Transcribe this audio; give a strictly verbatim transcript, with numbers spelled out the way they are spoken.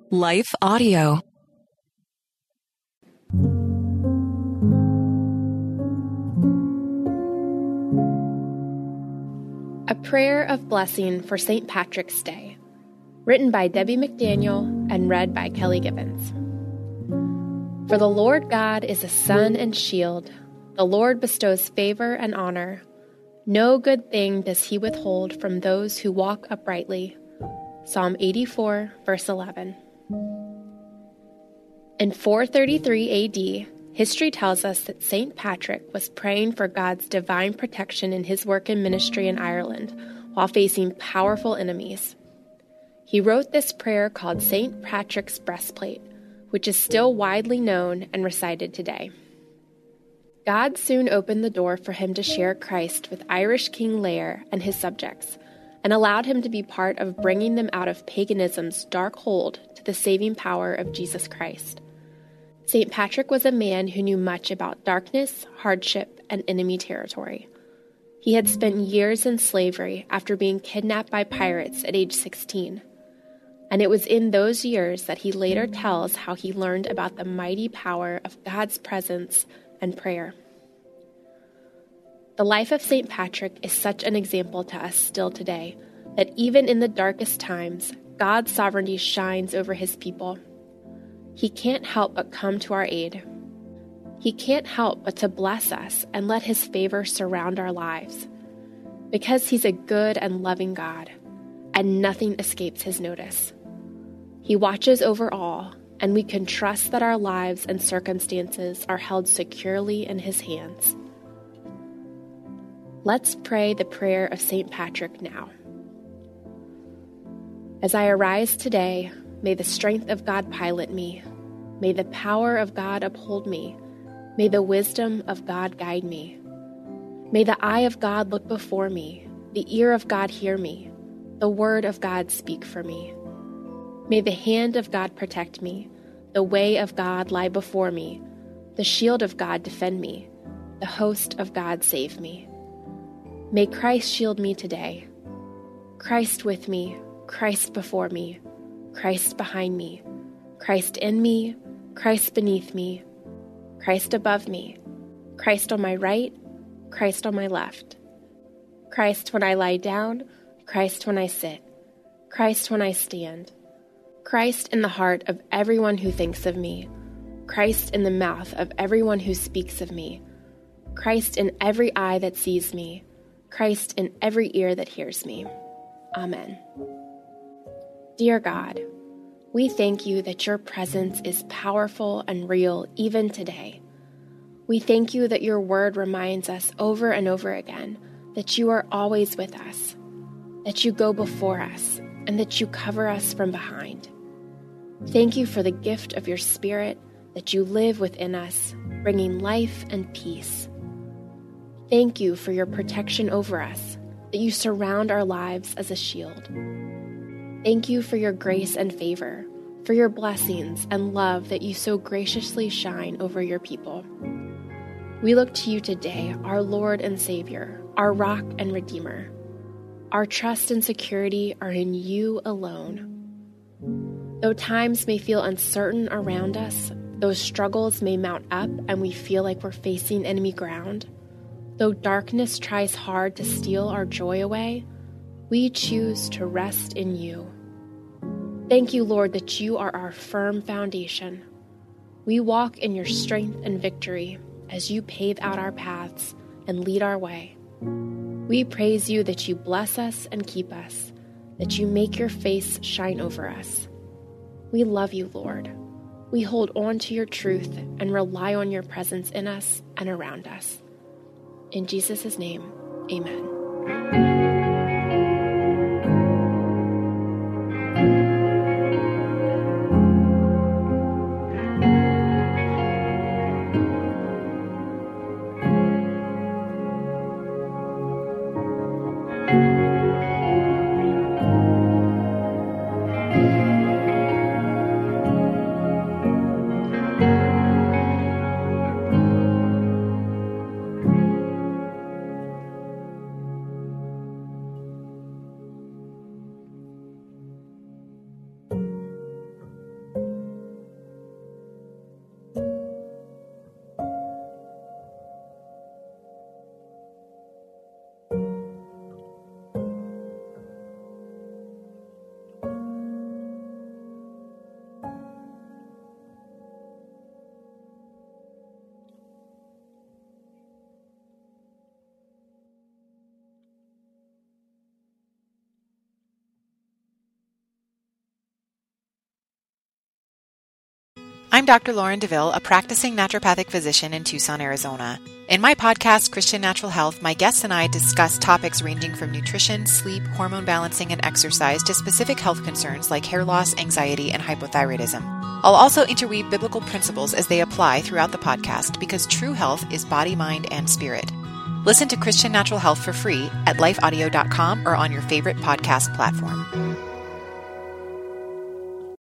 Life Audio. A Prayer of Blessing for Saint Patrick's Day, written by Debbie McDaniel and read by Kelly Gibbons. For the Lord God is a sun and shield. The Lord bestows favor and honor. No good thing does he withhold from those who walk uprightly. Psalm eighty-four, verse eleven. In four thirty-three A D, history tells us that Saint Patrick was praying for God's divine protection in his work and ministry in Ireland while facing powerful enemies. He wrote this prayer called Saint Patrick's Breastplate, which is still widely known and recited today. God soon opened the door for him to share Christ with Irish King Lear and his subjects, and allowed him to be part of bringing them out of paganism's dark hold to the saving power of Jesus Christ. Saint Patrick was a man who knew much about darkness, hardship, and enemy territory. He had spent years in slavery after being kidnapped by pirates at age sixteen. And it was in those years that he later tells how he learned about the mighty power of God's presence and prayer. The life of Saint Patrick is such an example to us still today, that even in the darkest times, God's sovereignty shines over his people. He can't help but come to our aid. He can't help but to bless us and let his favor surround our lives, because he's a good and loving God, and nothing escapes his notice. He watches over all, and we can trust that our lives and circumstances are held securely in his hands. Let's pray the prayer of Saint Patrick now. As I arise today, may the strength of God pilot me. May the power of God uphold me. May the wisdom of God guide me. May the eye of God look before me, the ear of God hear me, the word of God speak for me. May the hand of God protect me, the way of God lie before me, the shield of God defend me, the host of God save me. May Christ shield me today. Christ with me, Christ before me, Christ behind me, Christ in me, Christ beneath me, Christ above me, Christ on my right, Christ on my left, Christ when I lie down, Christ when I sit, Christ when I stand, Christ in the heart of everyone who thinks of me, Christ in the mouth of everyone who speaks of me, Christ in every eye that sees me, Christ in every ear that hears me. Amen. Dear God, we thank you that your presence is powerful and real even today. We thank you that your word reminds us over and over again that you are always with us, that you go before us, and that you cover us from behind. Thank you for the gift of your Spirit, that you live within us, bringing life and peace. Thank you for your protection over us, that you surround our lives as a shield. Thank you for your grace and favor, for your blessings and love that you so graciously shine over your people. We look to you today, our Lord and Savior, our rock and Redeemer. Our trust and security are in you alone. Though times may feel uncertain around us, though struggles may mount up and we feel like we're facing enemy ground, though darkness tries hard to steal our joy away, we choose to rest in you. Thank you, Lord, that you are our firm foundation. We walk in your strength and victory as you pave out our paths and lead our way. We praise you that you bless us and keep us, that you make your face shine over us. We love you, Lord. We hold on to your truth and rely on your presence in us and around us. In Jesus' name, amen. I'm Doctor Lauren DeVille, a practicing naturopathic physician in Tucson, Arizona. In my podcast, Christian Natural Health, my guests and I discuss topics ranging from nutrition, sleep, hormone balancing, and exercise to specific health concerns like hair loss, anxiety, and hypothyroidism. I'll also interweave biblical principles as they apply throughout the podcast because true health is body, mind, and spirit. Listen to Christian Natural Health for free at life audio dot com or on your favorite podcast platform.